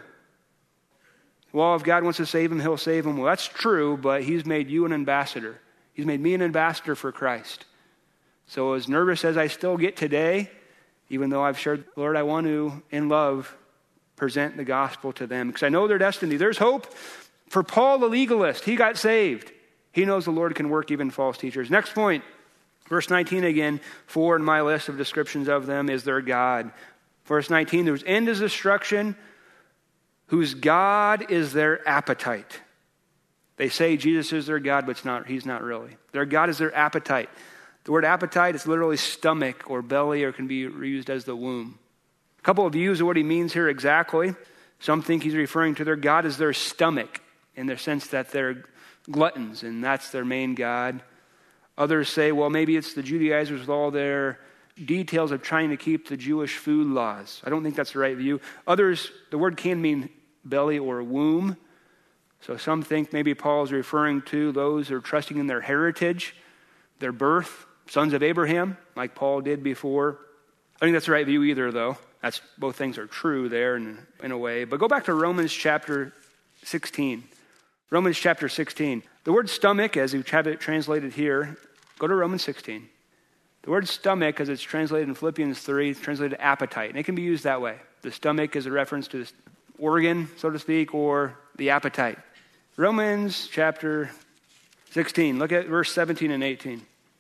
Well, if God wants to save them, he'll save them. Well, that's true, but he's made you an ambassador. He's made me an ambassador for Christ. So as nervous as I still get today, even though I've shared, Lord, I want to, in love, present the gospel to them because I know their destiny. There's hope for Paul the legalist. He got saved. He knows the Lord can work even false teachers. Next point, verse 19 again, 4 in my list of descriptions of them is their God. Verse 19, whose end is destruction, whose God is their appetite. They say Jesus is their God, but he's not really. Their God is their appetite. The word appetite is literally stomach or belly, or can be reused as the womb. A couple of views of what he means here exactly. Some think he's referring to their God as their stomach, in the sense that they're gluttons, and that's their main God. Others say, well, maybe it's the Judaizers with all their details of trying to keep the Jewish food laws. I don't think that's the right view. Others, the word can mean belly or womb. So some think maybe Paul is referring to those who are trusting in their heritage, their birth, sons of Abraham, like Paul did before. I think that's the right view either, though. Both things are true there in a way. But go back to Romans chapter 16. Romans chapter 16. The word stomach, as we have it translated here, go to Romans 16. The word stomach, as it's translated in Philippians 3, is translated appetite. And it can be used that way. The stomach is a reference to the organ, so to speak, or the appetite. Romans chapter 16. Look at verse 17 and 18.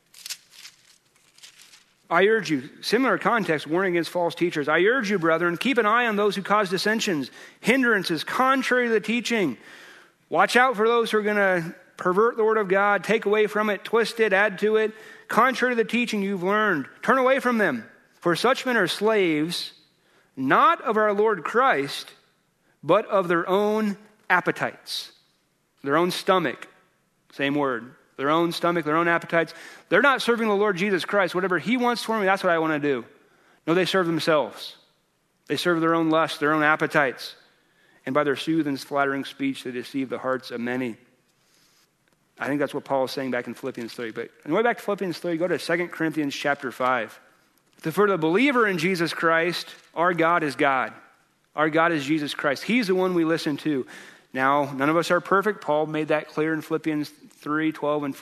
I urge you, similar context, warning against false teachers. I urge you, brethren, keep an eye on those who cause dissensions, hindrances, contrary to the teaching. Watch out for those who are going to pervert the word of God, take away from it, twist it, add to it, contrary to the teaching you've learned. Turn away from them. For such men are slaves, not of our Lord Christ, but of their own appetites. Their own stomach. Same word. Their own stomach, their own appetites. They're not serving the Lord Jesus Christ. Whatever he wants for me, that's what I want to do. No, they serve themselves. They serve their own lusts, their own appetites. And by their soothing, flattering speech, they deceive the hearts of many. I think that's what Paul is saying back in Philippians 3. But on the way back to Philippians 3, go to 2 Corinthians chapter 5. For the believer in Jesus Christ, our God is God. Our God is Jesus Christ. He's the one we listen to. Now, none of us are perfect. Paul made that clear in Philippians 3, 12 and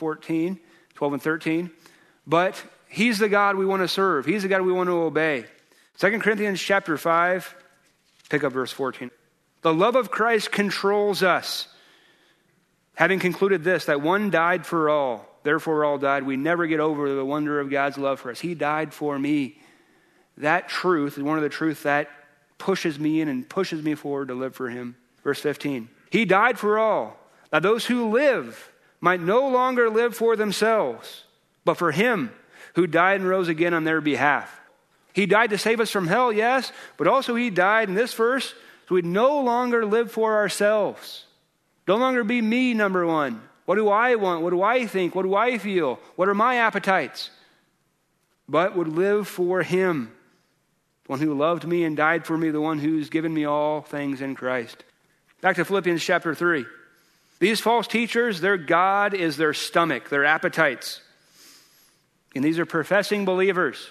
13. But he's the God we want to serve. He's the God we want to obey. 2 Corinthians chapter 5, pick up verse 14. The love of Christ controls us. Having concluded this, that one died for all, therefore all died. We never get over the wonder of God's love for us. He died for me. That truth is one of the truths that pushes me in and pushes me forward to live for him. Verse 15. He died for all, that those who live might no longer live for themselves, but for him who died and rose again on their behalf. He died to save us from hell, yes, but also he died in this verse so we'd no longer live for ourselves. No longer be me, number one. What do I want? What do I think? What do I feel? What are my appetites? But would live for him, the one who loved me and died for me, the one who's given me all things in Christ. Back to Philippians chapter 3. These false teachers, their God is their stomach, their appetites. And these are professing believers.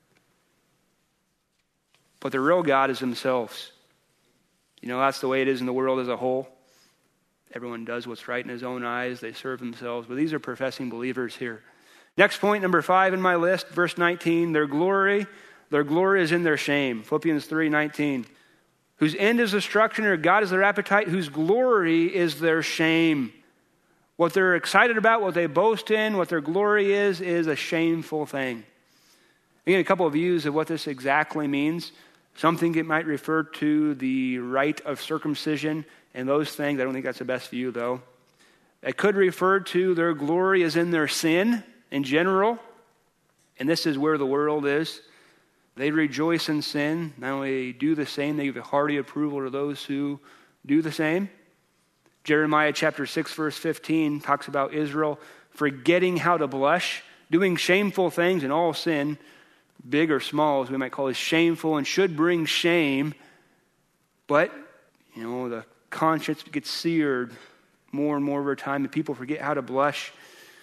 But the real God is themselves. You know, that's the way it is in the world as a whole. Everyone does what's right in his own eyes. They serve themselves. But these are professing believers here. Next point, number 5 in my list, verse 19. Their glory is in their shame. Philippians 3:19. whose end is destruction, or God is their appetite, whose glory is their shame. What they're excited about, what they boast in, what their glory is a shameful thing. Again, a couple of views of what this exactly means. Some think it might refer to the rite of circumcision and those things. I don't think that's the best view, though. It could refer to their glory is in their sin in general. And this is where the world is. They rejoice in sin. Not only do the same, they give a hearty approval to those who do the same. Jeremiah chapter 6, verse 15 talks about Israel forgetting how to blush, doing shameful things, and all sin, big or small, as we might call it, shameful and should bring shame. But, the conscience gets seared more and more over time, and people forget how to blush.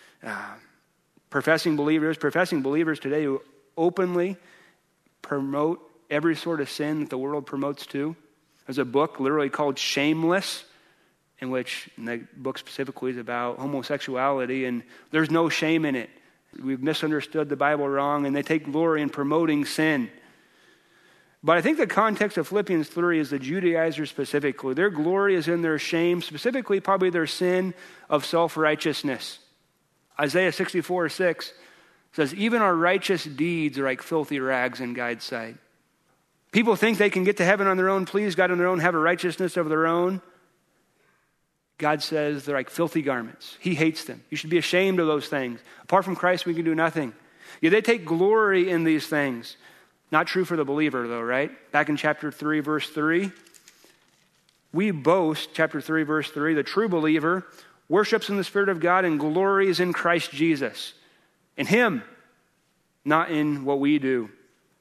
Professing believers today who openly promote every sort of sin that the world promotes too. There's a book literally called Shameless, in which the book specifically is about homosexuality, and there's no shame in it. We've misunderstood the Bible wrong, and they take glory in promoting sin. But I think the context of Philippians 3 is the Judaizers specifically. Their glory is in their shame, specifically probably their sin of self-righteousness. Isaiah 64:6 says, even our righteous deeds are like filthy rags in God's sight. People think they can get to heaven on their own, please God on their own, have a righteousness of their own. God says they're like filthy garments. He hates them. You should be ashamed of those things. Apart from Christ, we can do nothing. Yeah, they take glory in these things. Not true for the believer, though, right? Back in chapter 3, verse 3, we boast, chapter 3, verse 3, the true believer worships in the Spirit of God and glories in Christ Jesus. In Him, not in what we do.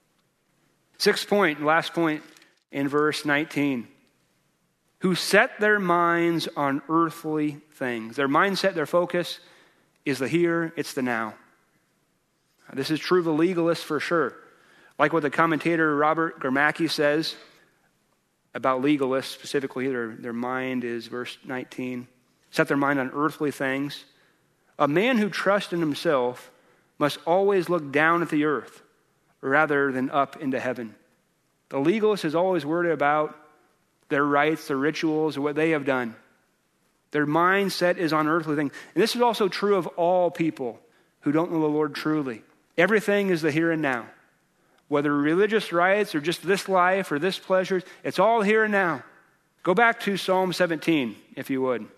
Sixth point, last point in verse 19. Who set their minds on earthly things. Their mindset, their focus is the here, it's the now. This is true of the legalists for sure. Like what the commentator Robert Gramacki says about legalists, specifically their mind is, verse 19, set their mind on earthly things. A man who trusts in himself must always look down at the earth rather than up into heaven. The legalist is always worried about their rites, their rituals, or what they have done. Their mindset is on earthly things. And this is also true of all people who don't know the Lord truly. Everything is the here and now. Whether religious rites or just this life or this pleasure, it's all here and now. Go back to Psalm 17, if you would.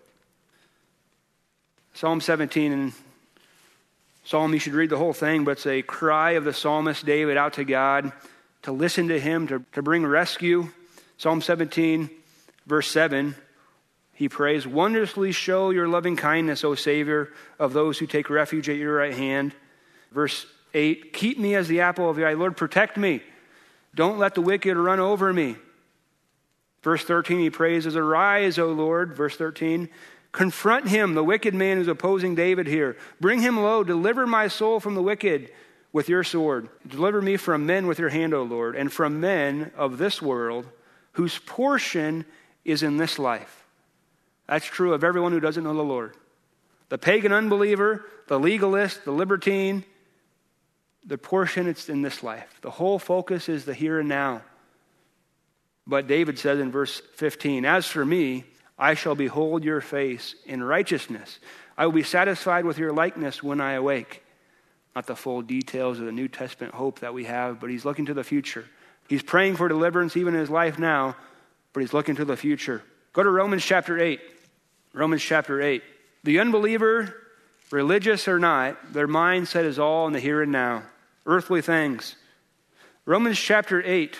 Psalm 17, and Psalm, you should read the whole thing, but it's a cry of the psalmist David out to God to listen to Him, to bring rescue. Psalm 17, verse 7, he prays, wondrously show your loving kindness, O Savior, of those who take refuge at your right hand. Verse 8, keep me as the apple of your eye. Lord, protect me. Don't let the wicked run over me. Verse 13, he prays, arise, O Lord. Verse 13, confront him, the wicked man who's opposing David here. Bring him low. Deliver my soul from the wicked with your sword. Deliver me from men with your hand, O Lord, and from men of this world whose portion is in this life. That's true of everyone who doesn't know the Lord. The pagan unbeliever, the legalist, the libertine, the portion it's in this life. The whole focus is the here and now. But David says in verse 15, as for me, I shall behold your face in righteousness. I will be satisfied with your likeness when I awake. Not the full details of the New Testament hope that we have, but he's looking to the future. He's praying for deliverance even in his life now, but he's looking to the future. Go to Romans chapter 8. Romans chapter 8. The unbeliever, religious or not, their mindset is all in the here and now. Earthly things. Romans chapter 8.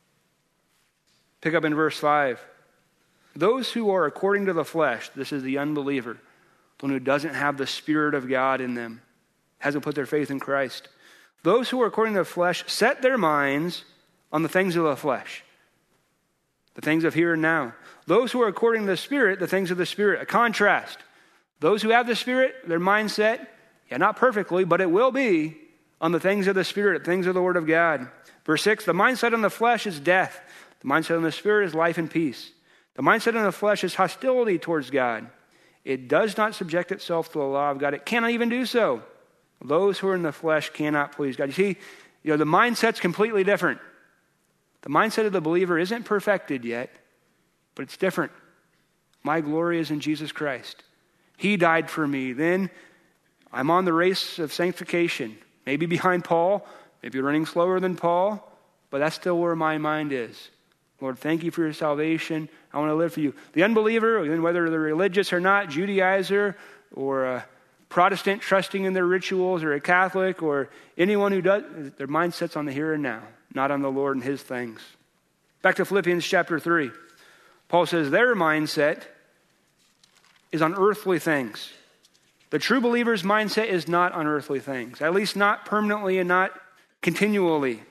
Pick up in verse 5. Those who are according to the flesh, this is the unbeliever, the one who doesn't have the Spirit of God in them, hasn't put their faith in Christ. Those who are according to the flesh set their minds on the things of the flesh, the things of here and now. Those who are according to the Spirit, the things of the Spirit. A contrast. Those who have the Spirit, their mindset, not perfectly, but it will be on the things of the Spirit, things of the Word of God. Verse 6, the mindset on the flesh is death. The mindset on the Spirit is life and peace. The mindset on the flesh is hostility towards God. It does not subject itself to the law of God. It cannot even do so. Those who are in the flesh cannot please God. You see, the mindset's completely different. The mindset of the believer isn't perfected yet, but it's different. My glory is in Jesus Christ. He died for me. Then I'm on the race of sanctification. Maybe behind Paul, maybe running slower than Paul, but that's still where my mind is. Lord, thank you for your salvation. I want to live for you. The unbeliever, whether they're religious or not, Judaizer or a Protestant trusting in their rituals, or a Catholic, or anyone who does, their mindset's on the here and now, not on the Lord and his things. Back to Philippians chapter 3. Paul says their mindset is on earthly things. The true believer's mindset is not on earthly things, at least not permanently and not continually.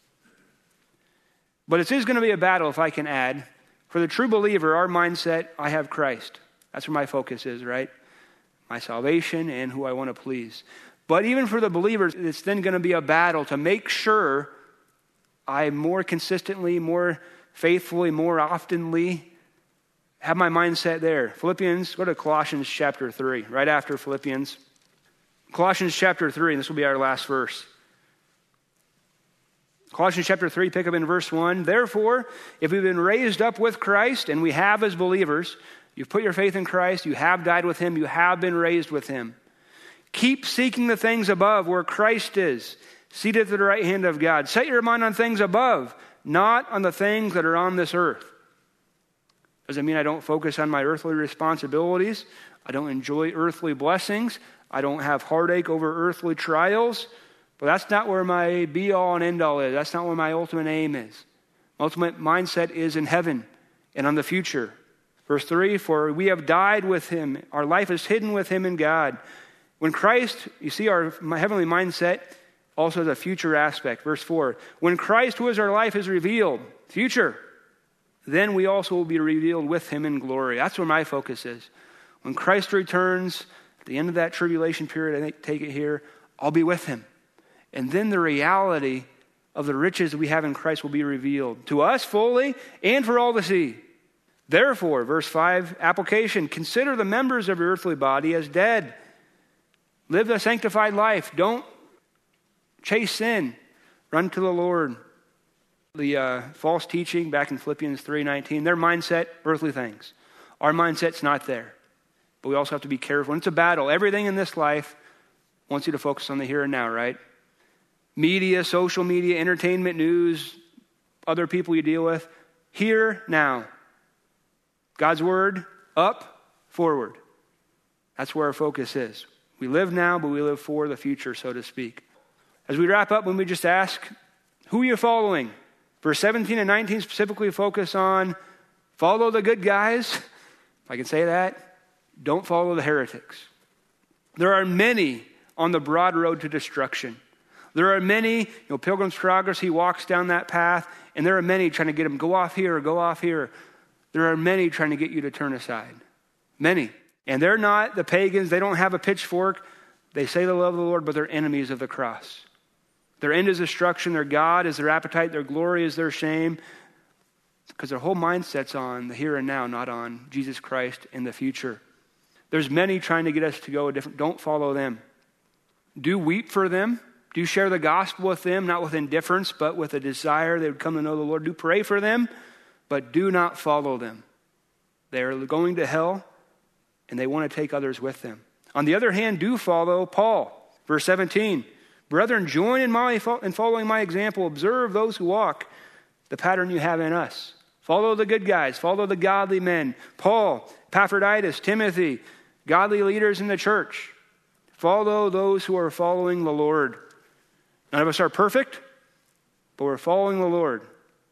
But it is going to be a battle, if I can add. For the true believer, our mindset, I have Christ. That's where my focus is, right? My salvation and who I want to please. But even for the believers, it's then going to be a battle to make sure I more consistently, more faithfully, more oftenly have my mindset there. Philippians, go to Colossians chapter 3, right after Philippians. Colossians chapter 3, and this will be our last verse. Colossians chapter 3, pick up in verse 1. Therefore, if we've been raised up with Christ, and we have as believers, you've put your faith in Christ, you have died with him, you have been raised with him. Keep seeking the things above where Christ is, seated at the right hand of God. Set your mind on things above, not on the things that are on this earth. Doesn't mean I don't focus on my earthly responsibilities. I don't enjoy earthly blessings. I don't have heartache over earthly trials. But that's not where my be-all and end-all is. That's not where my ultimate aim is. My ultimate mindset is in heaven and on the future. Verse 3, for we have died with him. Our life is hidden with him in God. When Christ, you see our heavenly mindset also has a future aspect. Verse 4, when Christ, who is our life, is revealed, future, then we also will be revealed with him in glory. That's where my focus is. When Christ returns, at the end of that tribulation period, I take it here, I'll be with him. And then the reality of the riches that we have in Christ will be revealed to us fully and for all to see. Therefore, verse 5, application, consider the members of your earthly body as dead. Live a sanctified life. Don't chase sin. Run to the Lord. The false teaching back in Philippians 3:19, their mindset, earthly things. Our mindset's not there. But we also have to be careful. And it's a battle. Everything in this life wants you to focus on the here and now, right? Media, social media, entertainment, news, other people you deal with. Here, now. God's word, up, forward. That's where our focus is. We live now, but we live for the future, so to speak. As we wrap up, when we just ask, who are you following? Verse 17 and 19 specifically focus on follow the good guys. If I can say that, don't follow the heretics. There are many on the broad road to destruction. There are many, Pilgrim's Progress, he walks down that path, and there are many trying to get him, go off here or go off here. There are many trying to get you to turn aside. Many. And they're not the pagans. They don't have a pitchfork. They say they love the Lord, but they're enemies of the cross. Their end is destruction. Their God is their appetite. Their glory is their shame. Because their whole mindset's on the here and now, not on Jesus Christ in the future. There's many trying to get us to go a different. Don't follow them. Do weep for them. Do share the gospel with them, not with indifference, but with a desire they would come to know the Lord. Do pray for them, but do not follow them. They are going to hell, and they want to take others with them. On the other hand, do follow Paul. Verse 17, brethren, join in following my example. Observe those who walk the pattern you have in us. Follow the good guys. Follow the godly men. Paul, Epaphroditus, Timothy, godly leaders in the church. Follow those who are following the Lord. None of us are perfect, but we're following the Lord.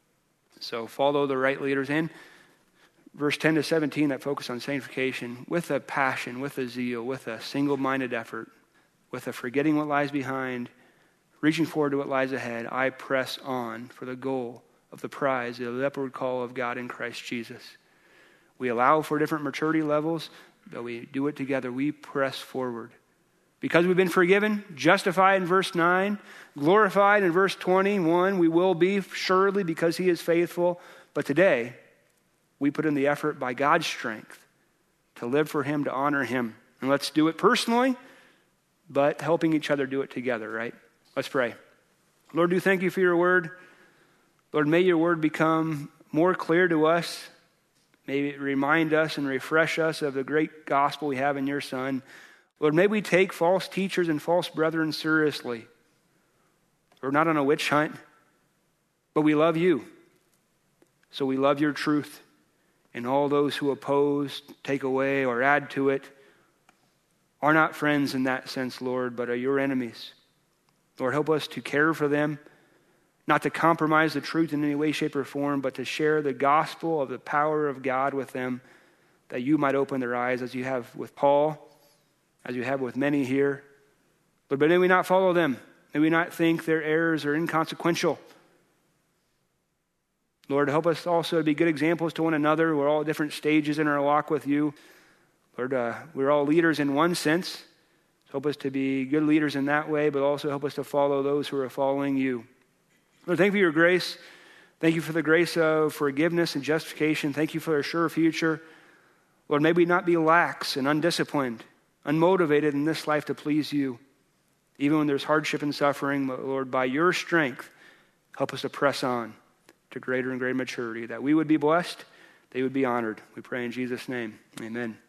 So follow the right leaders. And verse 10 to 17 that focus on sanctification with a passion, with a zeal, with a single-minded effort, with a forgetting what lies behind, reaching forward to what lies ahead. I press on for the goal of the prize, the upward call of God in Christ Jesus. We allow for different maturity levels, but we do it together. We press forward. Because we've been forgiven, justified in verse 9, glorified in verse 21, we will be surely because he is faithful. But today, we put in the effort by God's strength to live for him, to honor him. And let's do it personally, but helping each other do it together, right? Let's pray. Lord, do thank you for your word. Lord, may your word become more clear to us. May it remind us and refresh us of the great gospel we have in your Son. Lord, may we take false teachers and false brethren seriously. We're not on a witch hunt, but we love you. So we love your truth. And all those who oppose, take away, or add to it are not friends in that sense, Lord, but are your enemies. Lord, help us to care for them, not to compromise the truth in any way, shape, or form, but to share the gospel of the power of God with them, that you might open their eyes as you have with Paul, as you have with many here. But may we not follow them. May we not think their errors are inconsequential. Lord, help us also to be good examples to one another. We're all at different stages in our walk with you. Lord, we're all leaders in one sense. Help us to be good leaders in that way, but also help us to follow those who are following you. Lord, thank you for your grace. Thank you for the grace of forgiveness and justification. Thank you for a sure future. Lord, may we not be lax and undisciplined, unmotivated in this life to please you, even when there's hardship and suffering. But Lord, by your strength, help us to press on to greater and greater maturity, that we would be blessed, they would be honored. We pray in Jesus' name. Amen.